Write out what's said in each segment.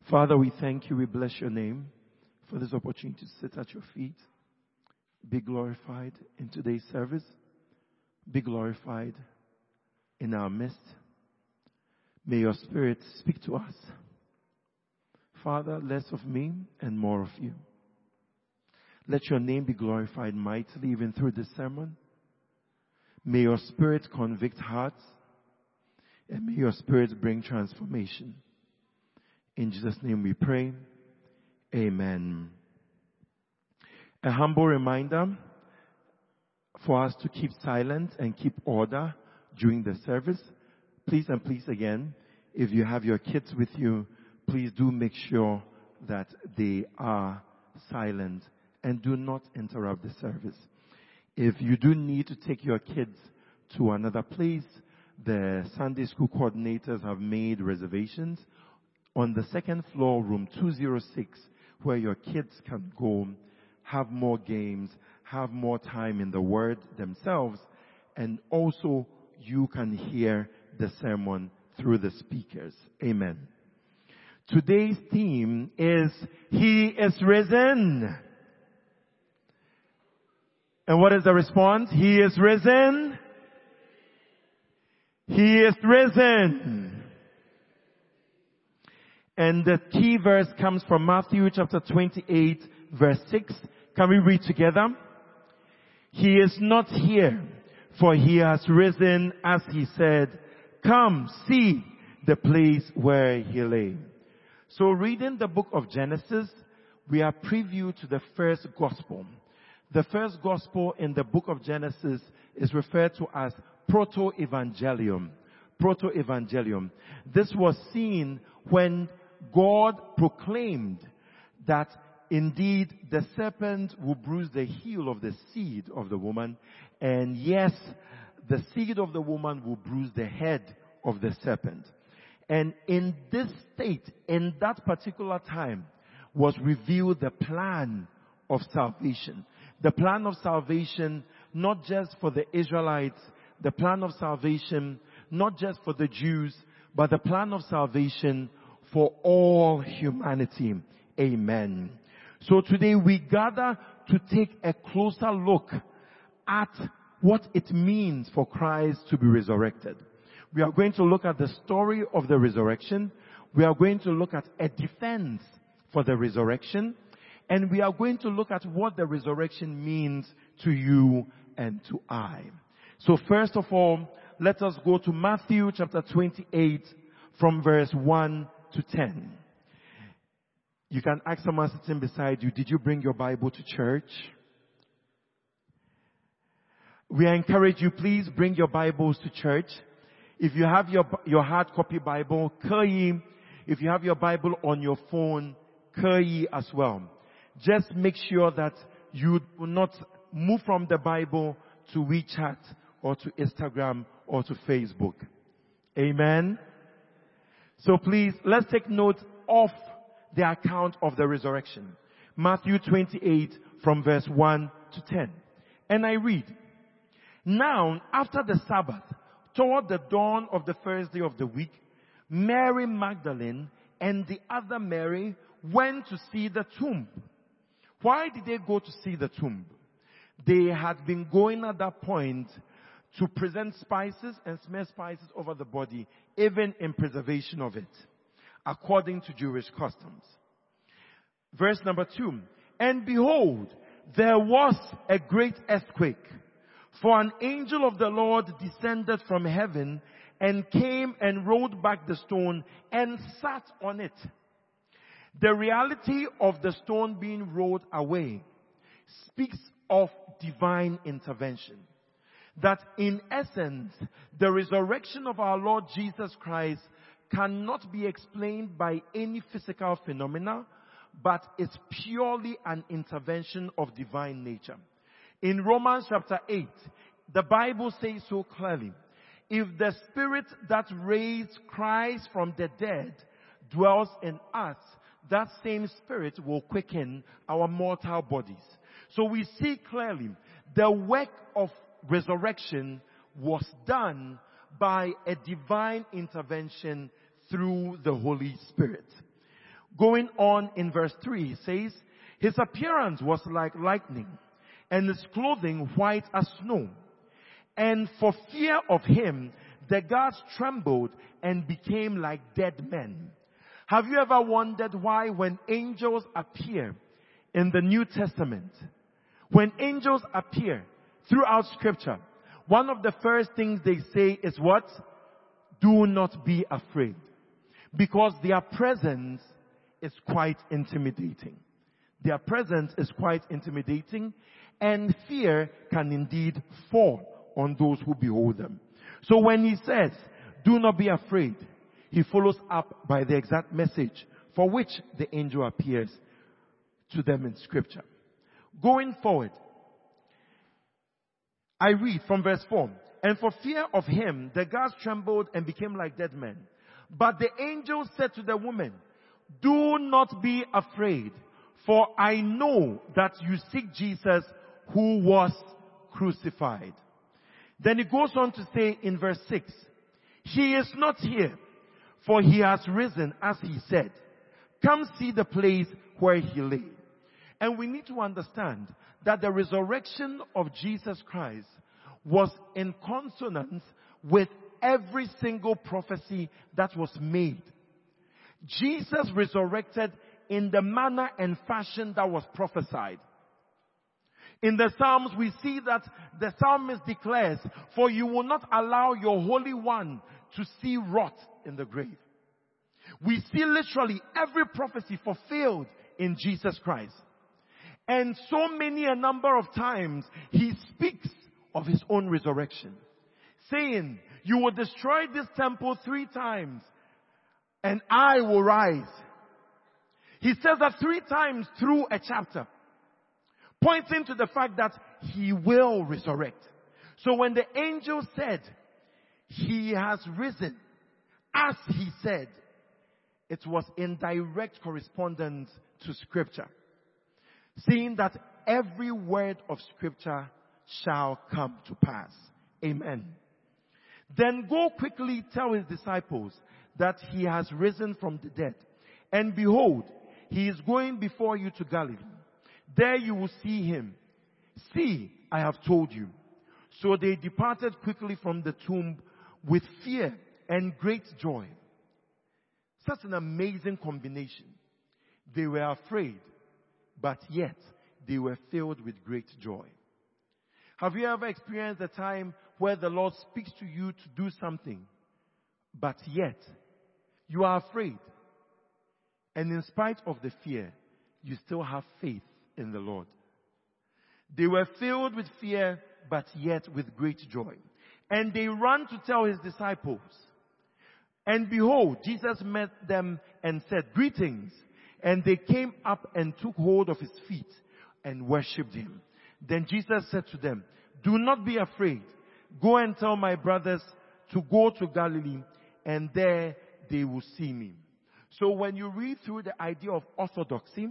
Father, we thank you, we bless your name for this opportunity to sit at your feet. Be glorified in today's service. Be glorified in our midst. May your Spirit speak to us. Father, less of me and more of you. Let your name be glorified mightily even through this sermon. May your Spirit convict hearts, and may your Spirit bring transformation. In Jesus' name we pray. Amen. A humble reminder for us to keep silent and keep order during the service. Please again, if you have your kids with you, please do make sure that they are silent and do not interrupt the service. If you do need to take your kids to another place, the Sunday school coordinators have made reservations on the second floor, room 206, where your kids can go, have more games, have more time in the Word themselves, and also you can hear the sermon through the speakers. Amen. Today's theme is He is risen. And what is the response? He is risen. He is risen. And the key verse comes from Matthew chapter 28, verse 6. Can we read together? He is not here, for he has risen, as he said. Come, see the place where he lay. So reading the book of Genesis, we are preview to the first gospel. The first gospel in the book of Genesis is referred to as Proto-Evangelium. Proto-Evangelium. This was seen when God proclaimed that indeed the serpent will bruise the heel of the seed of the woman, and yes, the seed of the woman will bruise the head of the serpent. And in this state, in that particular time, was revealed the plan of salvation. The plan of salvation, not just for the Israelites, the plan of salvation, not just for the Jews, but the plan of salvation for all humanity. Amen. So today we gather to take a closer look at what it means for Christ to be resurrected. We are going to look at the story of the resurrection. We are going to look at a defense for the resurrection. And we are going to look at what the resurrection means to you and to I. So first of all, let us go to Matthew chapter 28 from verse 1 to 10. You can ask someone sitting beside you, did you bring your Bible to church? We encourage you, please bring your Bibles to church. If you have your hard copy Bible, Kayi. If you have your Bible on your phone, Kayi as well. Just make sure that you do not move from the Bible to WeChat or to Instagram or to Facebook. Amen. So please, let's take note of the account of the resurrection. Matthew 28 from verse 1 to 10. And I read, Now, after the Sabbath, toward the dawn of the first day of the week, Mary Magdalene and the other Mary went to see the tomb. Why did they go to see the tomb? They had been going at that point to present spices and smell spices over the body, even in preservation of it, according to Jewish customs. Verse number 2. And behold, there was a great earthquake, for an angel of the Lord descended from heaven and came and rolled back the stone and sat on it. The reality of the stone being rolled away speaks of divine intervention. That in essence, the resurrection of our Lord Jesus Christ cannot be explained by any physical phenomena, but is purely an intervention of divine nature. In Romans chapter 8, the Bible says so clearly, if the Spirit that raised Christ from the dead dwells in us, that same Spirit will quicken our mortal bodies. So we see clearly the work of resurrection was done by a divine intervention through the Holy Spirit. Going on in verse 3, he says, his appearance was like lightning, and his clothing white as snow. And for fear of him, the guards trembled and became like dead men. Have you ever wondered why when angels appear in the New Testament, when angels appear throughout Scripture, one of the first things they say is what? Do not be afraid. Because their presence is quite intimidating. Their presence is quite intimidating, and fear can indeed fall on those who behold them. So when he says, do not be afraid, he follows up by the exact message for which the angel appears to them in Scripture. Going forward, I read from verse 4. And for fear of him, the guards trembled and became like dead men. But the angel said to the woman, do not be afraid, for I know that you seek Jesus who was crucified. Then it goes on to say in verse 6, he is not here, for he has risen as he said. Come see the place where he lay. And we need to understand that the resurrection of Jesus Christ was in consonance with every single prophecy that was made. Jesus resurrected in the manner and fashion that was prophesied. In the Psalms, we see that the psalmist declares, for you will not allow your Holy One to see rot in the grave. We see literally every prophecy fulfilled in Jesus Christ. And so many a number of times, he speaks of his own resurrection, saying, you will destroy this temple 3 times, and I will rise. He says that 3 times through a chapter, pointing to the fact that he will resurrect. So when the angel said, he has risen, as he said, it was in direct correspondence to Scripture, saying that every word of Scripture shall come to pass. Amen. Then go quickly tell his disciples that he has risen from the dead. And behold, he is going before you to Galilee. There you will see him. See, I have told you. So they departed quickly from the tomb with fear and great joy. Such an amazing combination. They were afraid, but yet they were filled with great joy. Have you ever experienced a time where the Lord speaks to you to do something, but yet you are afraid, and in spite of the fear, you still have faith in the Lord? They were filled with fear, but yet with great joy. And they ran to tell his disciples. And behold, Jesus met them and said, greetings. And they came up and took hold of his feet and worshipped him. Then Jesus said to them, do not be afraid. Go and tell my brothers to go to Galilee, and there they will see me. So when you read through the idea of orthodoxy,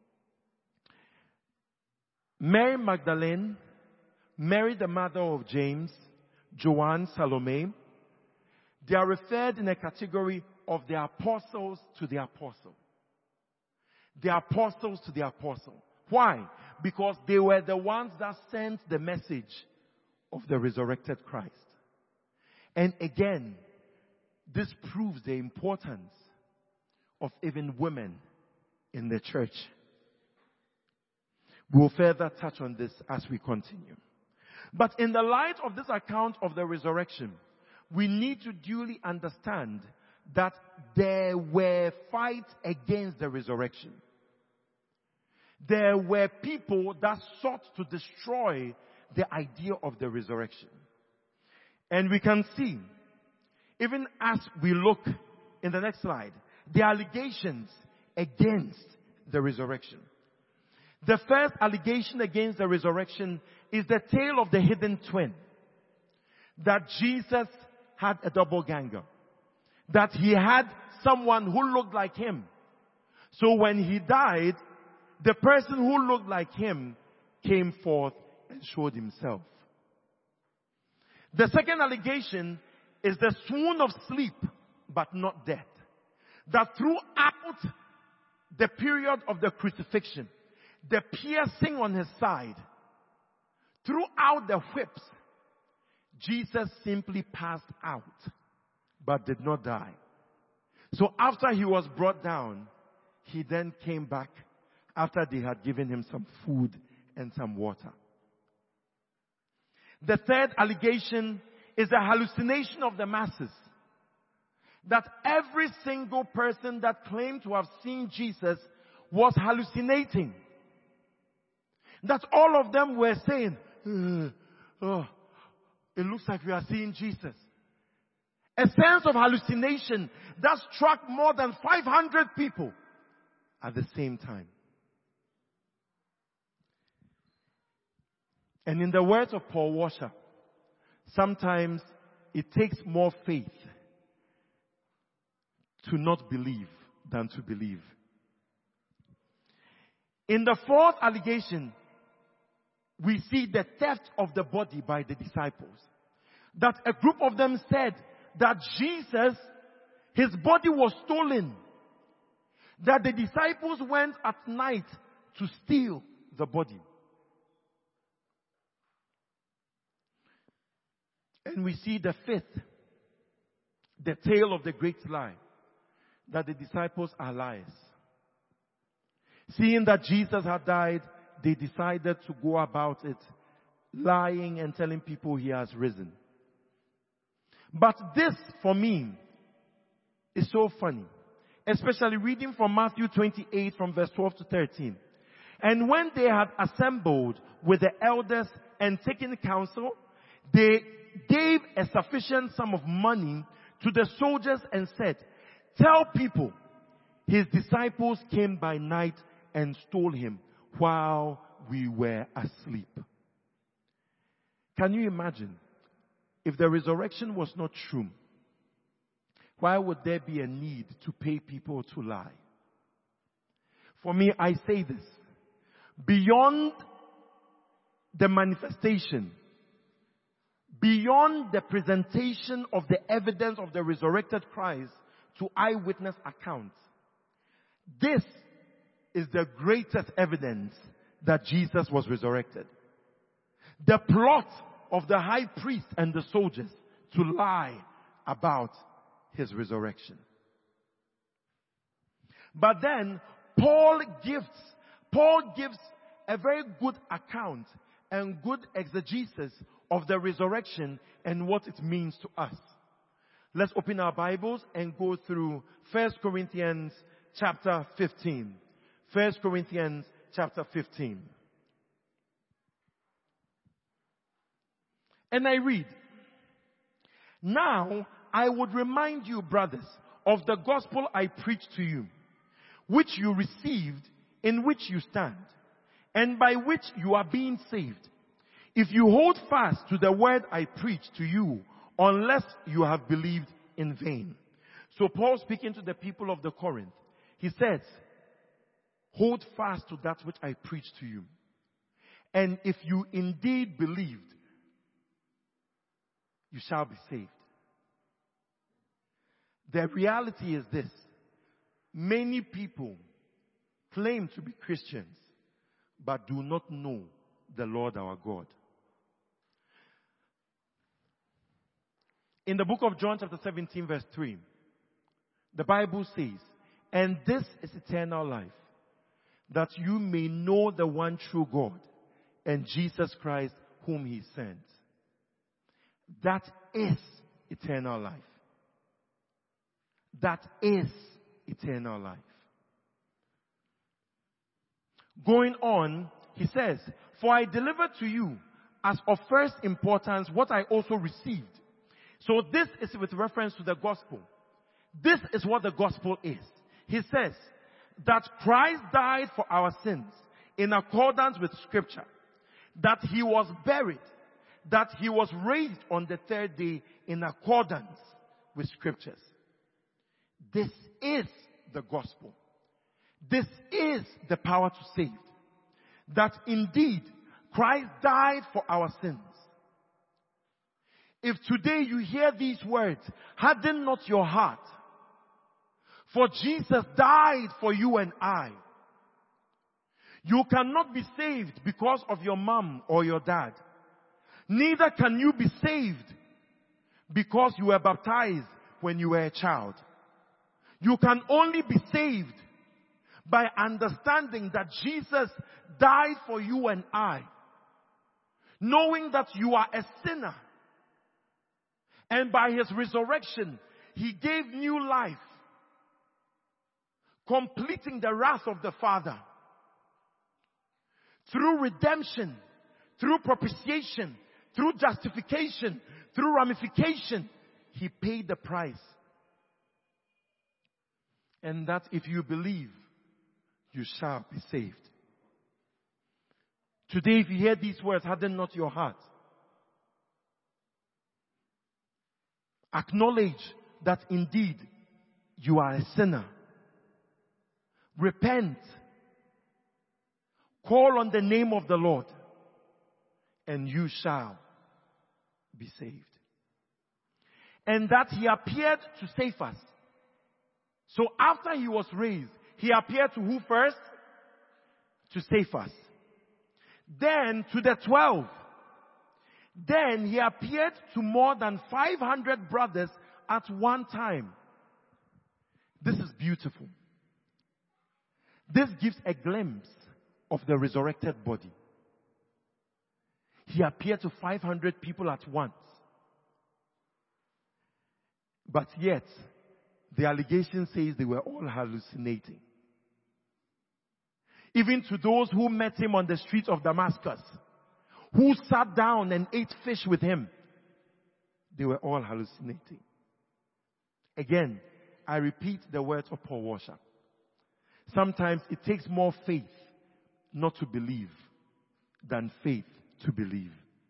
Mary Magdalene, Mary the mother of James, Joanne, Salome, they are referred in a category of the apostles to the apostle. The apostles to the apostle. Why? Because they were the ones that sent the message of the resurrected Christ. And again, this proves the importance of even women in the church. We'll further touch on this as we continue. But in the light of this account of the resurrection, we need to duly understand that there were fights against the resurrection. There were people that sought to destroy the idea of the resurrection. And we can see, even as we look in the next slide, the allegations against the resurrection. The first allegation against the resurrection is the tale of the hidden twin. That Jesus had a doppelganger. That he had someone who looked like him. So when he died, the person who looked like him came forth and showed himself. The second allegation is the swoon of sleep, but not death. That throughout the period of the crucifixion, the piercing on his side, throughout the whips, Jesus simply passed out, but did not die. So after he was brought down, he then came back after they had given him some food and some water. The third allegation is the hallucination of the masses. That every single person that claimed to have seen Jesus was hallucinating. That all of them were saying, oh, it looks like we are seeing Jesus. A sense of hallucination that struck more than 500 people at the same time. And in the words of Paul Washer, sometimes it takes more faith to not believe than to believe. In the fourth allegation, we see the theft of the body by the disciples. That a group of them said that Jesus, his body was stolen. That the disciples went at night to steal the body. And we see the fifth, the tale of the great lie, that the disciples are liars. Seeing that Jesus had died, they decided to go about it, lying and telling people he has risen. But this, for me, is so funny. Especially reading from Matthew 28 from verse 12 to 13. And when they had assembled with the elders and taken counsel, they gave a sufficient sum of money to the soldiers and said, tell people, his disciples came by night and stole him while we were asleep. Can you imagine? If the resurrection was not true, why would there be a need to pay people to lie? For me, I say this. Beyond the manifestation, beyond the presentation of the evidence of the resurrected Christ to eyewitness accounts, this is the greatest evidence that Jesus was resurrected. The plot of the high priest and the soldiers to lie about his resurrection. But then Paul gives a very good account and good exegesis of the resurrection and what it means to us. Let's open our Bibles and go through 1 Corinthians chapter 15. 1 Corinthians chapter 15. And I read, now I would remind you, brothers, of the gospel I preached to you, which you received, in which you stand, and by which you are being saved, if you hold fast to the word I preached to you, unless you have believed in vain. So Paul, speaking to the people of the Corinth, he says, hold fast to that which I preached to you. And if you indeed believed, you shall be saved. The reality is this. Many people claim to be Christians, but do not know the Lord our God. In the book of John chapter 17 verse 3, the Bible says, and this is eternal life, that you may know the one true God and Jesus Christ whom he sent. That is eternal life. That is eternal life. Going on, he says, for I delivered to you as of first importance what I also received. So this is with reference to the gospel. This is what the gospel is. He says that Christ died for our sins in accordance with scripture, that he was buried, that he was raised on the third day in accordance with scriptures. This is the gospel. This is the power to save. That indeed Christ died for our sins. If today you hear these words, harden not your heart. For Jesus died for you and I. You cannot be saved because of your mom or your dad. Neither can you be saved because you were baptized when you were a child. You can only be saved by understanding that Jesus died for you and I. Knowing that you are a sinner. And by His resurrection, He gave new life. Completing the wrath of the Father. Through redemption, through propitiation, through justification, through ramification, He paid the price. And that if you believe, you shall be saved. Today, if you hear these words, harden not your heart. Acknowledge that indeed you are a sinner. Repent. Call on the name of the Lord, and you shall be saved. And that He appeared to save us. So after He was raised, He appeared to who first? To save us. Then to the 12. Then He appeared to more than 500 brothers at one time. This is beautiful. This gives a glimpse of the resurrected body. He appeared to 500 people at once. But yet, the allegation says they were all hallucinating. Even to those who met Him on the streets of Damascus, who sat down and ate fish with Him, they were all hallucinating. Again, I repeat the words of Paul Washer. Sometimes it takes more faith not to believe than faith to believe.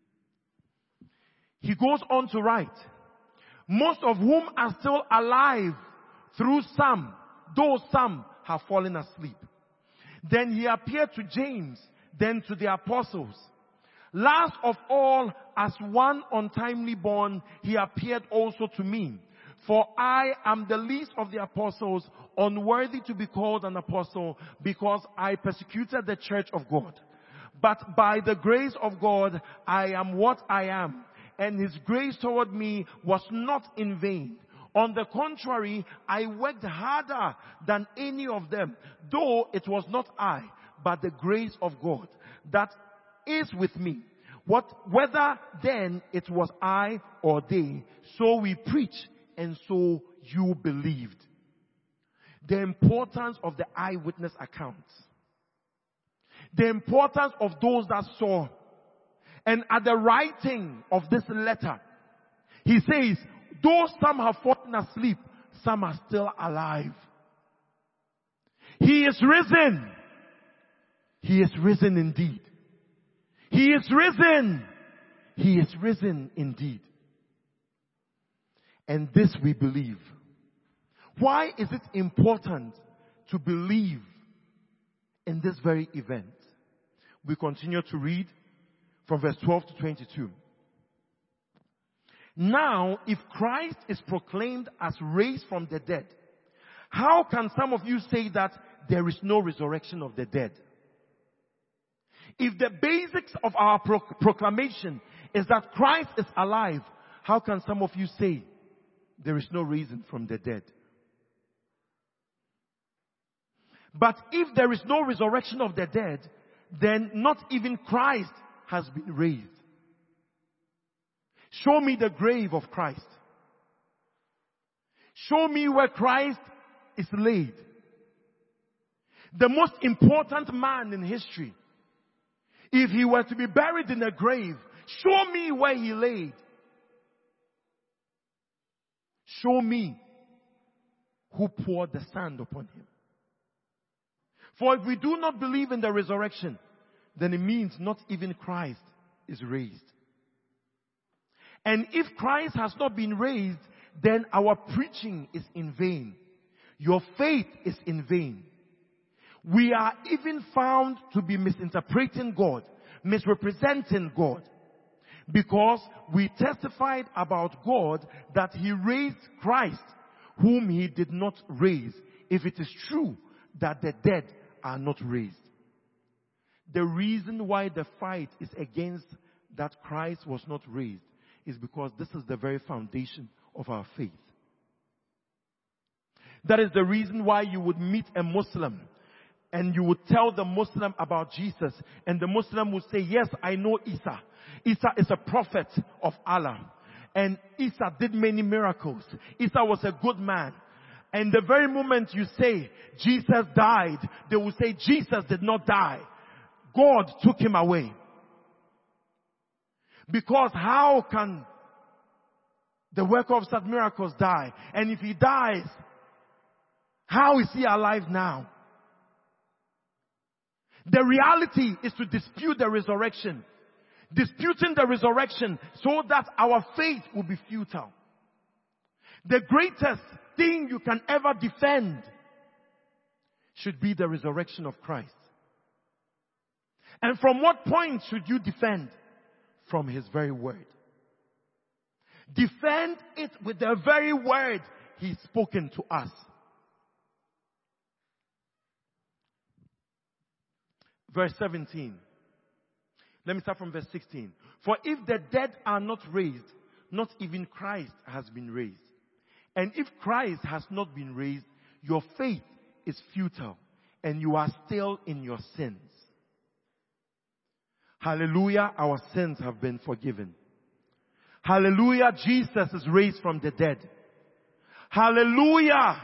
He goes on to write, most of whom are still alive through some, though some have fallen asleep. Then He appeared to James, then to the apostles. Last of all, as one untimely born, He appeared also to me. For I am the least of the apostles, unworthy to be called an apostle, because I persecuted the church of God. But by the grace of God, I am what I am. And His grace toward me was not in vain. On the contrary, I worked harder than any of them, though it was not I, but the grace of God that is with me. Whether then it was I or they, so we preach, and so you believed. The importance of the eyewitness accounts. The importance of those that saw. And at the writing of this letter, he says, though some have fallen asleep, some are still alive. He is risen. He is risen indeed. He is risen. He is risen indeed. And this we believe. Why is it important to believe in this very event? We continue to read from verse 12 to 22. Now, if Christ is proclaimed as raised from the dead, how can some of you say that there is no resurrection of the dead? If the basics of our proclamation is that Christ is alive, how can some of you say there is no reason from the dead? But if there is no resurrection of the dead, then not even Christ has been raised. Show me the grave of Christ. Show me where Christ is laid. The most important man in history. If he were to be buried in a grave, show me where he laid. Show me who poured the sand upon him. For if we do not believe in the resurrection, then it means not even Christ is raised. And if Christ has not been raised, then our preaching is in vain. Your faith is in vain. We are even found to be misinterpreting God, misrepresenting God. Because we testified about God that He raised Christ, whom He did not raise, if it is true that the dead are not raised. The reason why the fight is against that Christ was not raised is because this is the very foundation of our faith. That is the reason why you would meet a Muslim and you would tell the Muslim about Jesus, and the Muslim would say, yes, I know Isa. Isa is a prophet of Allah. And Isa did many miracles. Isa was a good man. And the very moment you say, Jesus died, they will say, Jesus did not die. God took him away. Because how can the worker of such miracles die? And if he dies, how is he alive now? The reality is to dispute the resurrection. Disputing the resurrection so that our faith will be futile. The greatest thing you can ever defend should be the resurrection of Christ. And from what point should you defend? From His very word. Defend it with the very word He's spoken to us. Verse 17. Let me start from verse 16. For if the dead are not raised, not even Christ has been raised. And if Christ has not been raised, your faith is futile and you are still in your sins. Hallelujah, our sins have been forgiven. Hallelujah, Jesus is raised from the dead. Hallelujah.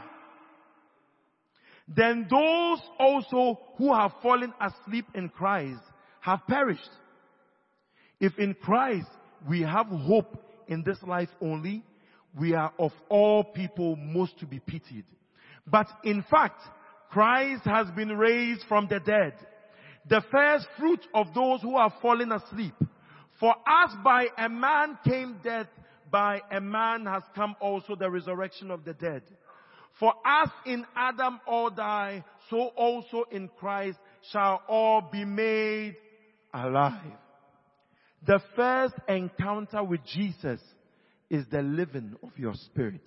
Then those also who have fallen asleep in Christ have perished. If in Christ we have hope in this life only, we are of all people most to be pitied. But in fact, Christ has been raised from the dead, the first fruit of those who have fallen asleep. For as by a man came death, by a man has come also the resurrection of the dead. For as in Adam all die, so also in Christ shall all be made alive. The first encounter with Jesus is the living of your spirit.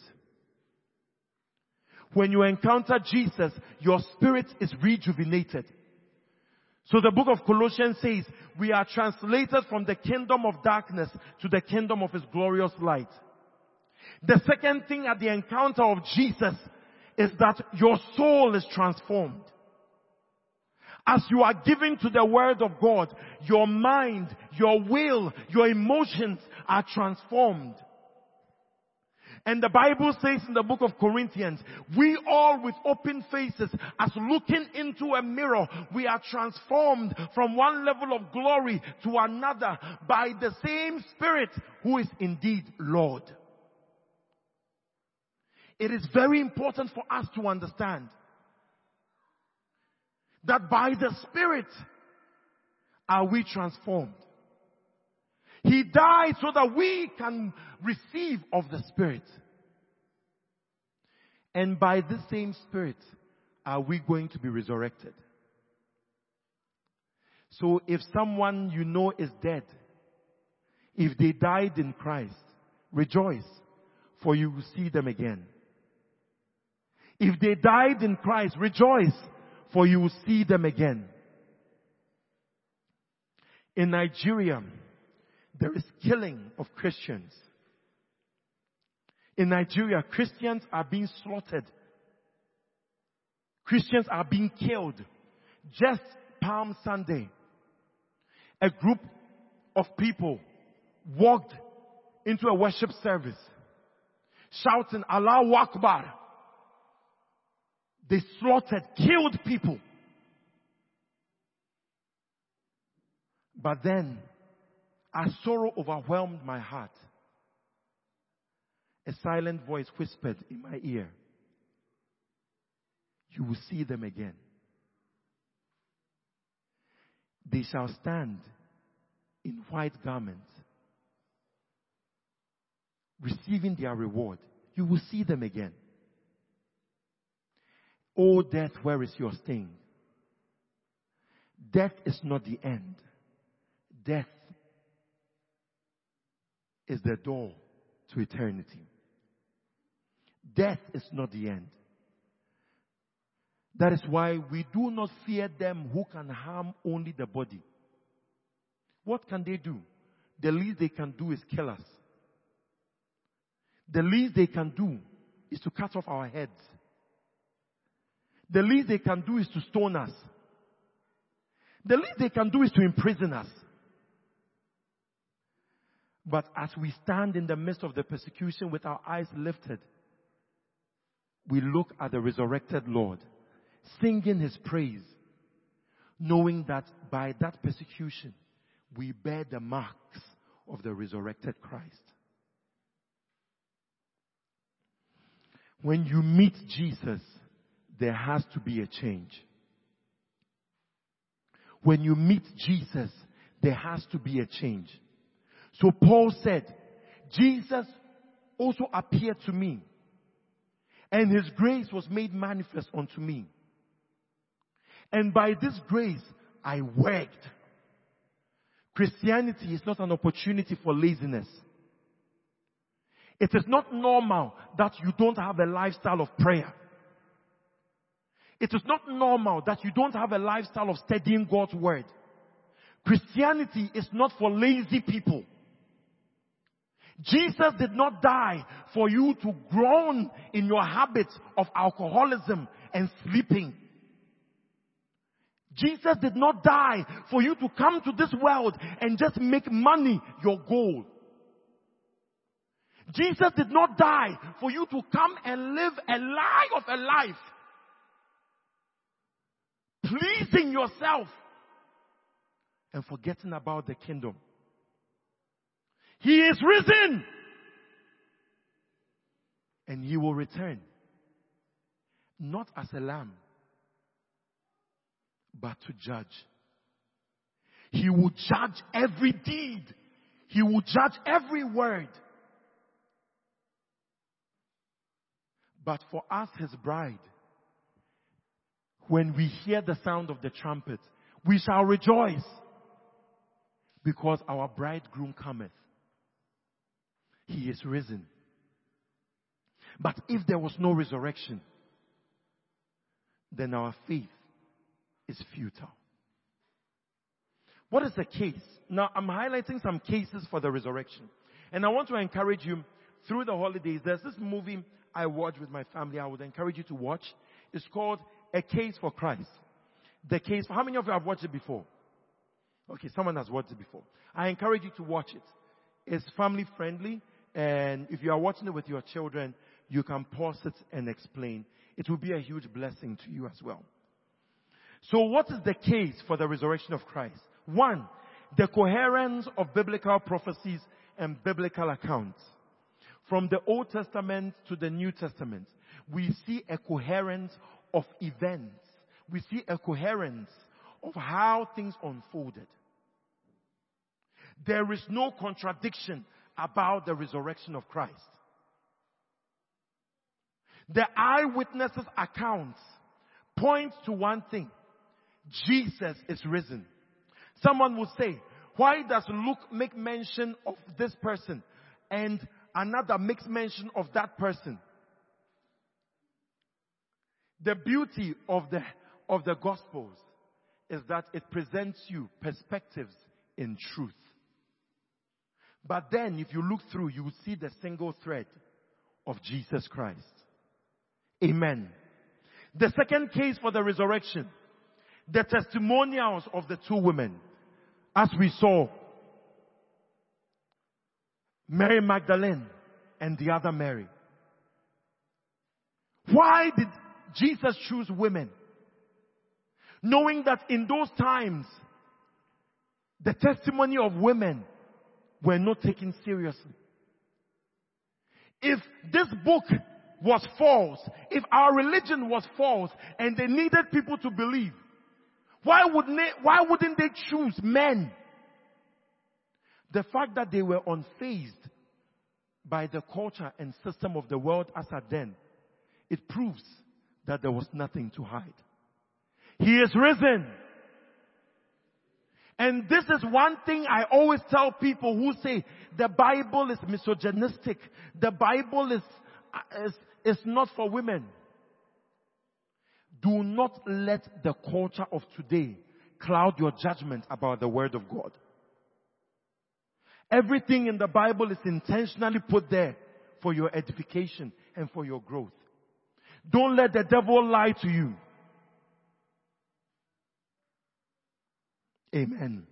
When you encounter Jesus, your spirit is rejuvenated. So the book of Colossians says, we are translated from the kingdom of darkness to the kingdom of His glorious light. The second thing at the encounter of Jesus is that your soul is transformed. As you are given to the word of God, your mind, your will, your emotions are transformed. And the Bible says in the book of Corinthians, we all with open faces, as looking into a mirror, we are transformed from one level of glory to another by the same Spirit who is indeed Lord. It is very important for us to understand that by the Spirit are we transformed. He died so that we can receive of the Spirit. And by the same Spirit are we going to be resurrected. So if someone you know is dead, if they died in Christ, rejoice, for you will see them again. If they died in Christ, rejoice, for you will see them again. In Nigeria, there is killing of Christians. In Nigeria, Christians are being slaughtered. Christians are being killed. Just Palm Sunday, a group of people walked into a worship service, shouting, Allahu Akbar. They slaughtered, killed people. But then, as sorrow overwhelmed my heart, a silent voice whispered in my ear, you will see them again. They shall stand in white garments, receiving their reward. You will see them again. O death, where is your sting? Death is not the end. Death is the door to eternity. Death is not the end. That is why we do not fear them who can harm only the body. What can they do? The least they can do is kill us. The least they can do is to cut off our heads. The least they can do is to stone us. The least they can do is to imprison us. But as we stand in the midst of the persecution with our eyes lifted, we look at the resurrected Lord, singing His praise, knowing that by that persecution, we bear the marks of the resurrected Christ. When you meet Jesus, there has to be a change. When you meet Jesus, there has to be a change. So Paul said, Jesus also appeared to me, and His grace was made manifest unto me. And by this grace, I worked. Christianity is not an opportunity for laziness. It is not normal that you don't have a lifestyle of prayer. It is not normal that you don't have a lifestyle of studying God's word. Christianity is not for lazy people. Jesus did not die for you to groan in your habits of alcoholism and sleeping. Jesus did not die for you to come to this world and just make money your goal. Jesus did not die for you to come and live a lie of a life, pleasing yourself and forgetting about the kingdom. He is risen, and He will return, not as a lamb, but to judge. He will judge every deed. He will judge every word. But for us, His bride, when we hear the sound of the trumpet, we shall rejoice, because our bridegroom cometh. He is risen. But if there was no resurrection, then our faith is futile. What is the case? Now, I'm highlighting some cases for the resurrection. And I want to encourage you through the holidays. There's this movie I watch with my family. I would encourage you to watch. It's called A Case for Christ. The Case for... How many of you have watched it before? Okay, someone has watched it before. I encourage you to watch it. It's family friendly. And if you are watching it with your children, you can pause it and explain. It will be a huge blessing to you as well. So what is the case for the resurrection of Christ? One, the coherence of biblical prophecies and biblical accounts. From the Old Testament to the New Testament, we see a coherence of events. We see a coherence of how things unfolded. There is no contradiction about the resurrection of Christ. The eyewitnesses' accounts point to one thing: Jesus is risen. Someone will say, why does Luke make mention of this person and another makes mention of that person? The beauty of the Gospels is that it presents you perspectives in truth. But then if you look through, you will see the single thread of Jesus Christ. Amen. The second case for the resurrection, the testimonials of the two women. As we saw, Mary Magdalene and the other Mary. Why did Jesus choose women? Knowing that in those times, the testimony of women were not taken seriously. If this book was false, if our religion was false, and they needed people to believe, why wouldn't they choose men? The fact that they were unfazed by the culture and system of the world as at then, it proves that there was nothing to hide. He is risen. And this is one thing I always tell people who say the Bible is misogynistic. The Bible is not for women. Do not let the culture of today cloud your judgment about the Word of God. Everything in the Bible is intentionally put there for your edification and for your growth. Don't let the devil lie to you. Amen.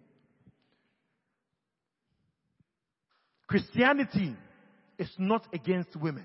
Christianity is not against women.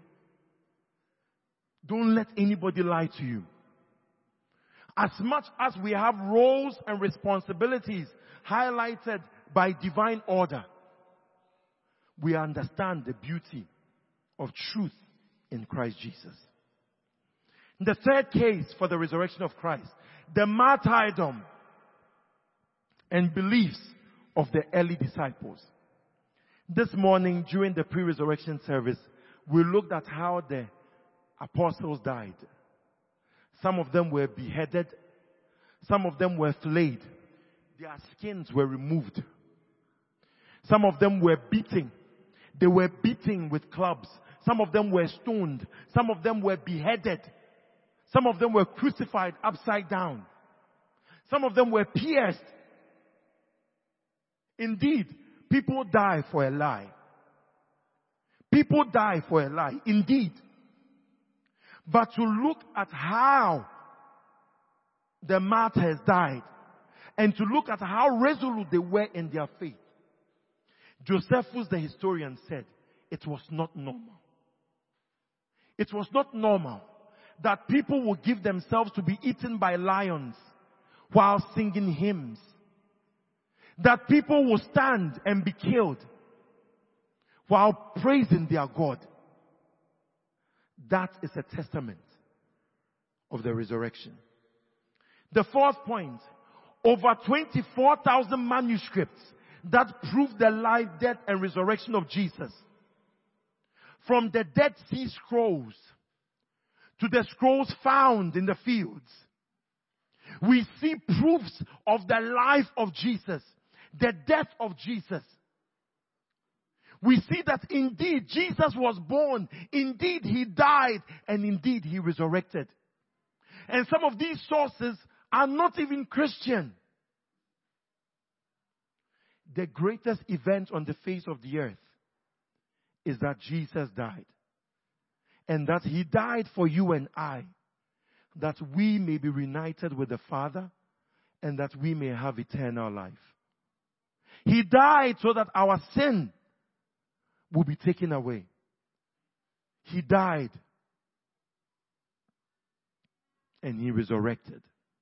Don't let anybody lie to you. As much as we have roles and responsibilities highlighted by divine order, we understand the beauty of truth in Christ Jesus. The third case for the resurrection of Christ, the martyrdom and beliefs of the early disciples. This morning during the pre-resurrection service, we looked at how the apostles died. Some of them were beheaded. Some of them were flayed. Their skins were removed. Some of them were beaten. They were beaten with clubs. Some of them were stoned. Some of them were beheaded. Some of them were crucified upside down. Some of them were pierced. Indeed, people die for a lie. People die for a lie. Indeed. But to look at how the martyrs died and to look at how resolute they were in their faith, Josephus the historian said it was not normal. It was not normal that people would give themselves to be eaten by lions while singing hymns. That people will stand and be killed while praising their God. That is a testament of the resurrection. The fourth point, over 24,000 manuscripts that prove the life, death, and resurrection of Jesus. From the Dead Sea Scrolls to the scrolls found in the fields, we see proofs of the life of Jesus, the death of Jesus. We see that indeed Jesus was born, indeed he died, and indeed he resurrected. And some of these sources are not even Christian. The greatest event on the face of the earth is that Jesus died. And that he died for you and I, that we may be reunited with the Father and that we may have eternal life. He died so that our sin will be taken away. He died and he resurrected.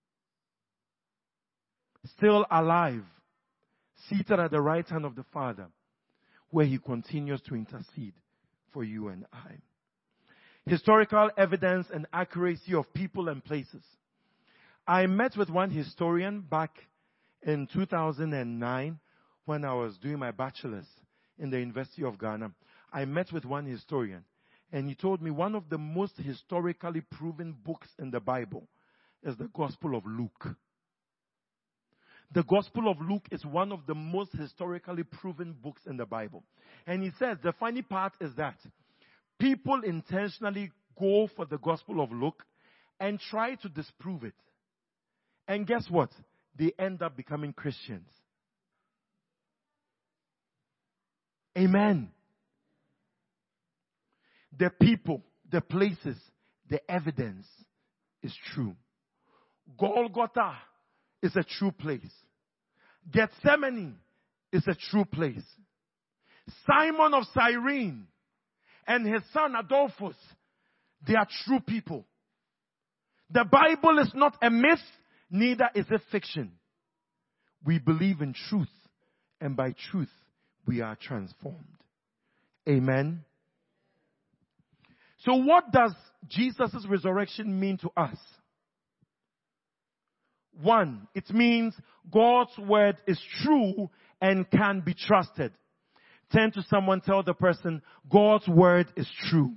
Still alive, seated at the right hand of the Father, where he continues to intercede for you and I. Historical evidence and accuracy of people and places. I met with one historian back in 2009 when I was doing my bachelor's in the University of Ghana. I met with one historian and he told me one of the most historically proven books in the Bible is the Gospel of Luke. The Gospel of Luke is one of the most historically proven books in the Bible. And he says the funny part is that people intentionally go for the Gospel of Luke and try to disprove it. And guess what? They end up becoming Christians. Amen. The people, the places, the evidence is true. Golgotha is a true place. Gethsemane is a true place. Simon of Cyrene and his son Adolphus, they are true people. The Bible is not a myth, neither is it fiction. We believe in truth, and by truth we are transformed. Amen. So what does Jesus' resurrection mean to us? One, it means God's word is true and can be trusted. Turn to someone, tell the person, God's word is true.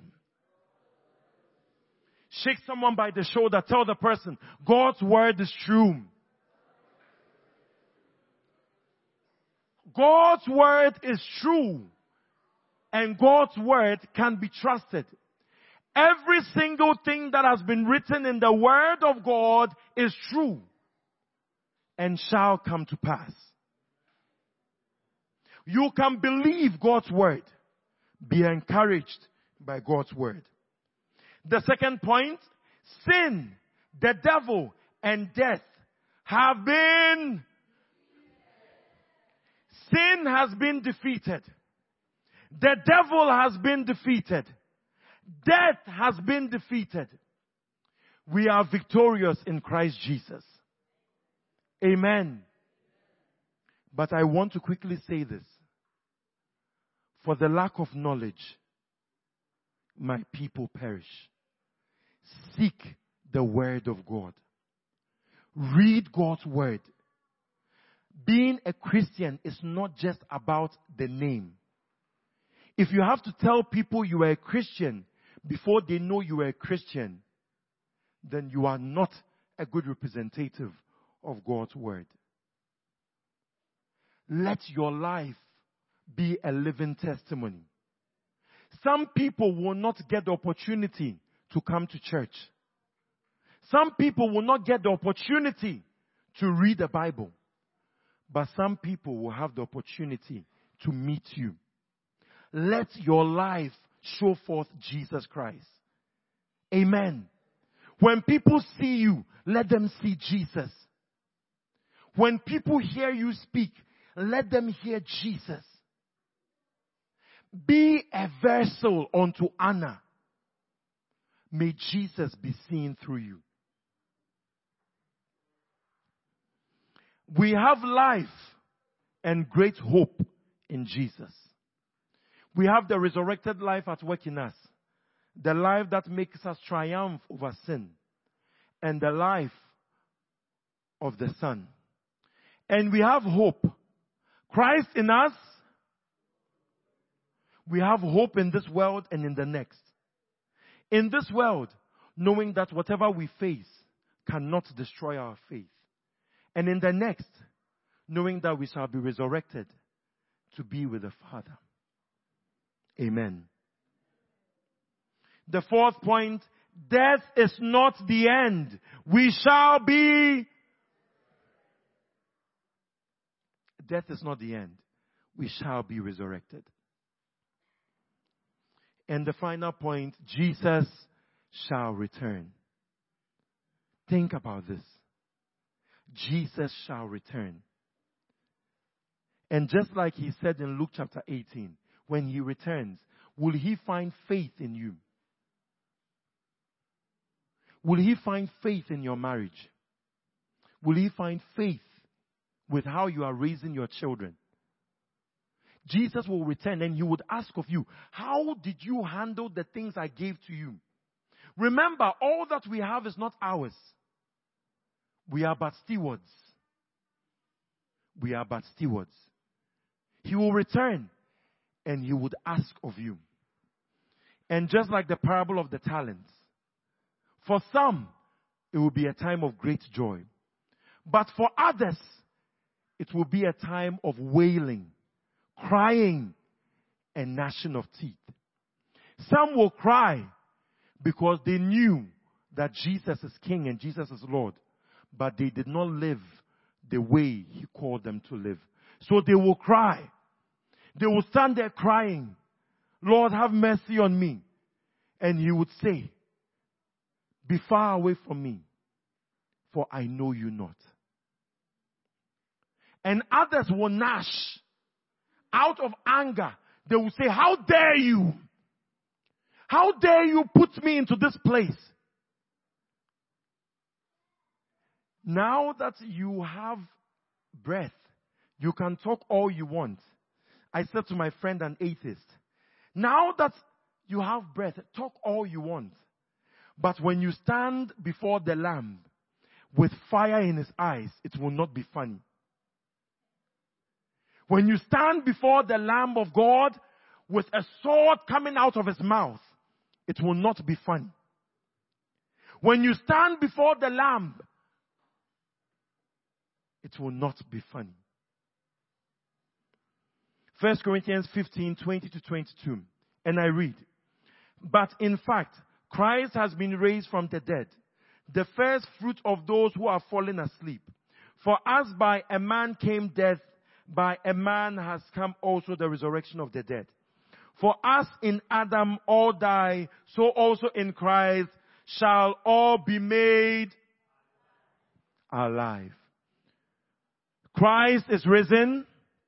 Shake someone by the shoulder, tell the person, God's word is true. God's word is true and God's word can be trusted. Every single thing that has been written in the Word of God is true and shall come to pass. You can believe God's Word. Be encouraged by God's Word. The second point, sin, the devil, and death have been, sin has been defeated. The devil has been defeated. Death has been defeated. We are victorious in Christ Jesus. Amen. But I want to quickly say this. For the lack of knowledge, my people perish. Seek the Word of God. Read God's Word. Being a Christian is not just about the name. If you have to tell people you are a Christian before they know you are a Christian, then you are not a good representative of God's Word. Let your life be a living testimony. Some people will not get the opportunity to come to church. Some people will not get the opportunity to read the Bible. But some people will have the opportunity to meet you. Let your life show forth Jesus Christ. Amen. When people see you, let them see Jesus. When people hear you speak, let them hear Jesus. Be a vessel unto honor. May Jesus be seen through you. We have life and great hope in Jesus. We have the resurrected life at work in us. The life that makes us triumph over sin. And the life of the Son. And we have hope. Christ in us. We have hope in this world and in the next. In this world, knowing that whatever we face cannot destroy our faith. And in the next, knowing that we shall be resurrected to be with the Father. Amen. The fourth point, death is not the end. We shall be. Death is not the end. We shall be resurrected. And the final point, Jesus shall return. Think about this. Jesus shall return. And just like he said in Luke chapter 18, when he returns, will he find faith in you? Will he find faith in your marriage? Will he find faith with how you are raising your children? Jesus will return and he would ask of you, how did you handle the things I gave to you? Remember, all that we have is not ours. We are but stewards. We are but stewards. He will return and he would ask of you. And just like the parable of the talents, for some, it will be a time of great joy. But for others, it will be a time of wailing, crying, and gnashing of teeth. Some will cry because they knew that Jesus is King and Jesus is Lord, but they did not live the way He called them to live. So they will cry. They will stand there crying, Lord, have mercy on me. And He would say, be far away from me, for I know you not. And others will gnash out of anger. They will say, how dare you? How dare you put me into this place? Now that you have breath, you can talk all you want. I said to my friend, an atheist, now that you have breath, talk all you want. But when you stand before the Lamb with fire in His eyes, it will not be funny. When you stand before the Lamb of God with a sword coming out of His mouth, it will not be funny. When you stand before the Lamb, it will not be funny. 1 Corinthians 15, 20 to 22. And I read, but in fact, Christ has been raised from the dead, the first fruit of those who are fallen asleep. For as by a man came death, by a man has come also the resurrection of the dead. For as in Adam all die, so also in Christ shall all be made alive. Christ is risen.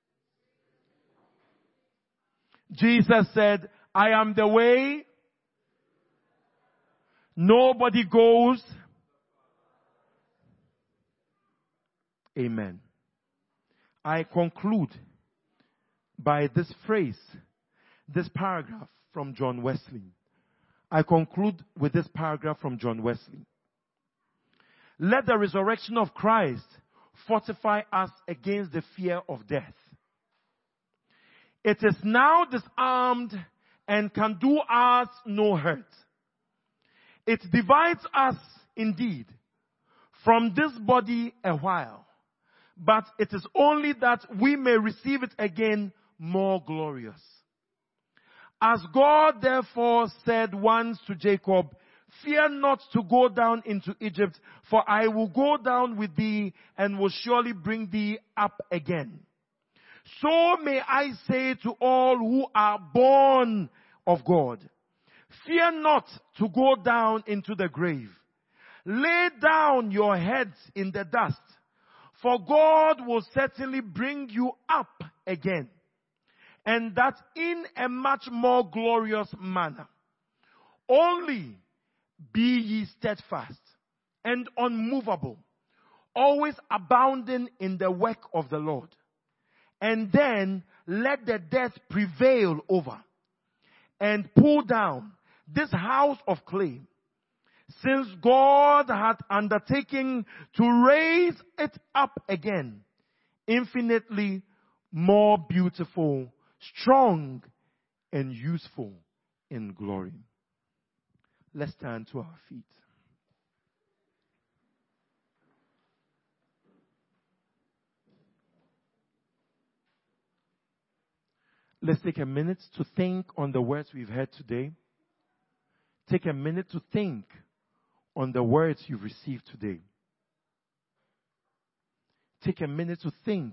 Jesus said, I am the way. Nobody goes. Amen. I conclude by this phrase, this paragraph from John Wesley. I conclude with this paragraph from John Wesley. Let the resurrection of Christ fortify us against the fear of death. It is now disarmed and can do us no hurt. It divides us indeed from this body a while, but it is only that we may receive it again more glorious. As God therefore said once to Jacob, fear not to go down into Egypt, for I will go down with thee and will surely bring thee up again. So may I say to all who are born of God, fear not to go down into the grave. Lay down your heads in the dust, for God will certainly bring you up again, and that in a much more glorious manner. Only be ye steadfast and unmovable, always abounding in the work of the Lord. And then let the death prevail over and pull down this house of clay, since God hath undertaken to raise it up again, infinitely more beautiful, strong, and useful in glory. Let's stand to our feet. Let's take a minute to think on the words we've heard today. Take a minute to think on the words you've received today. Take a minute to think.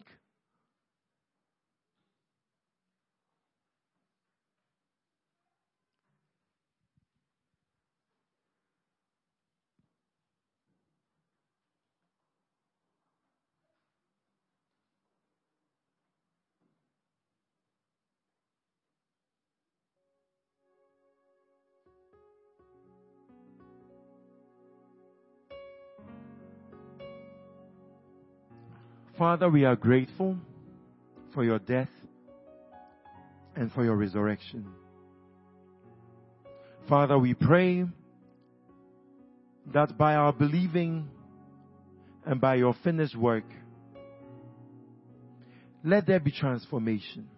Father, we are grateful for your death and for your resurrection. Father, we pray that by our believing and by your finished work, let there be transformation.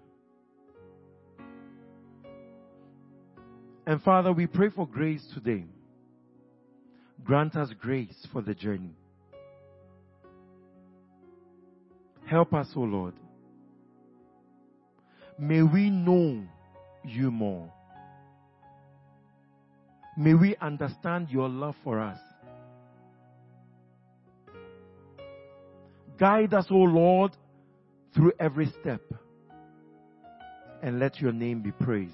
And Father, we pray for grace today. Grant us grace for the journey. Help us, O Lord. May we know you more. May we understand your love for us. Guide us, O Lord, through every step. And let your name be praised.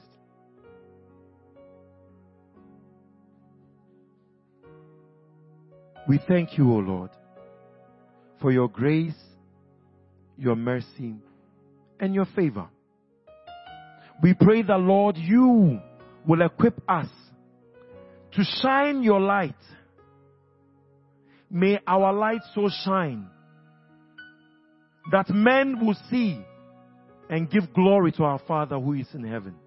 We thank you, O Lord, for your grace, your mercy, and your favor. We pray that, Lord, you will equip us to shine your light. May our light so shine that men will see and give glory to our Father who is in heaven.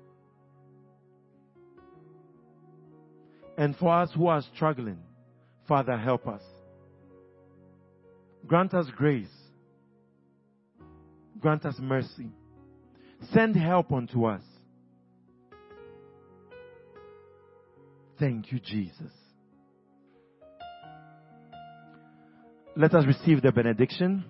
And for us who are struggling, Father, help us. Grant us grace. Grant us mercy. Send help unto us. Thank you, Jesus. Let us receive the benediction.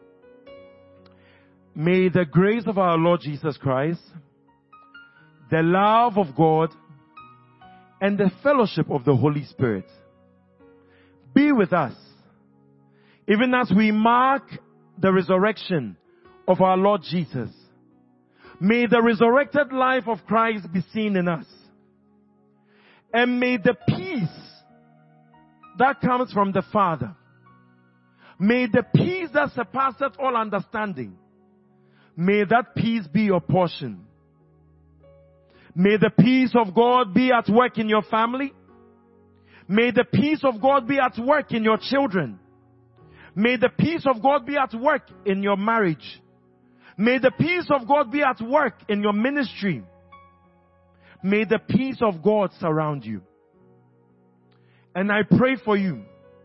May the grace of our Lord Jesus Christ, the love of God, and the fellowship of the Holy Spirit be with us, even as we mark the resurrection of our Lord Jesus. May the resurrected life of Christ be seen in us. And may the peace that comes from the Father, may the peace that surpasses all understanding, may that peace be your portion. May the peace of God be at work in your family. May the peace of God be at work in your children. May the peace of God be at work in your marriage. May the peace of God be at work in your ministry. May the peace of God surround you. And I pray for you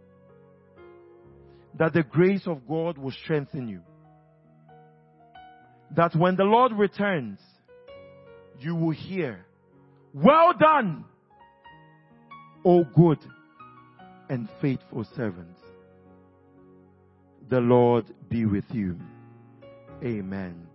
that the grace of God will strengthen you. That when the Lord returns, you will hear, "Well done, O good and faithful servant." The Lord be with you. Amen.